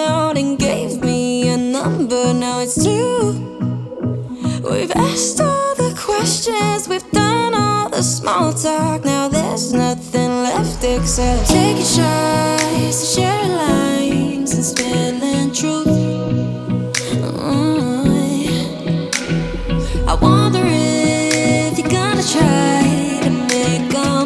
out and gave me a number. Now it's two. We've asked all the questions, we've done all the small talk. Now there's nothing left except taking shots, sharing lines, and spilling truth. I wonder if you're gonna try to make a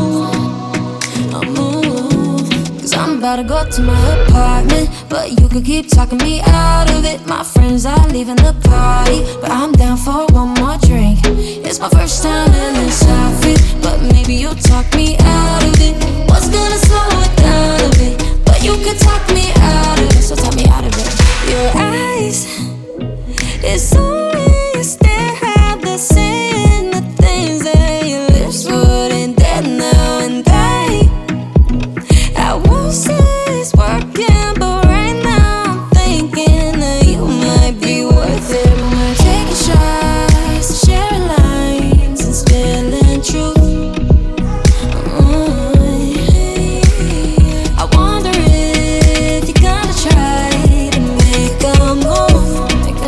move. Cause I'm about to go to my apartment, but you could keep talking me out of it. My friends are leaving the party, but I'm down for one more drink. It's my first time in this outfit, but maybe you'll talk me out of it. What's gonna slow it down a bit? But you could talk me out of it, so talk me out of it. Your eyes, it's only a stare, have the saying the things that your lips wouldn't dare now. And I won't say it's working, but right now I'm thinking that you might be worth it. When we're taking shots, sharing lines, and spilling truth. I wonder if you're gonna try to make a move.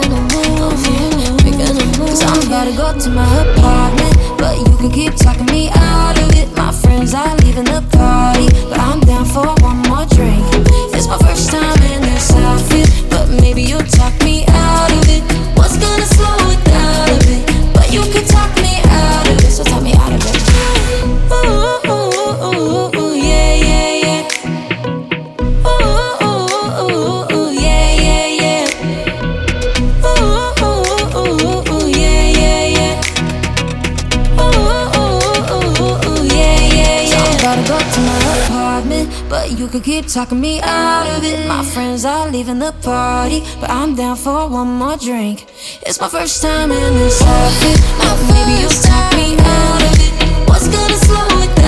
Cause I'm about to go to my apartment, but you can keep talking me out of it. My friends are leaving the party, but I'm down for one more drink. It's my first time in this outfit, but maybe you'll talk me out of it. What's gonna slow it down a bit? But you can talk me out of it, so talk me out of it. Ooh, ooh, ooh, ooh, yeah, yeah, yeah. Ooh, ooh, ooh, ooh, yeah, yeah, yeah. Ooh, ooh, ooh, ooh, yeah, yeah, yeah. Ooh, ooh, ooh, yeah, yeah, yeah. So I'm about to go to my apartment, but you could keep talking me out of it. My friends are leaving the party, but I'm down for one more drink. It's my first time in this outfit, but maybe you'll talk me out of it. What's gonna slow it down?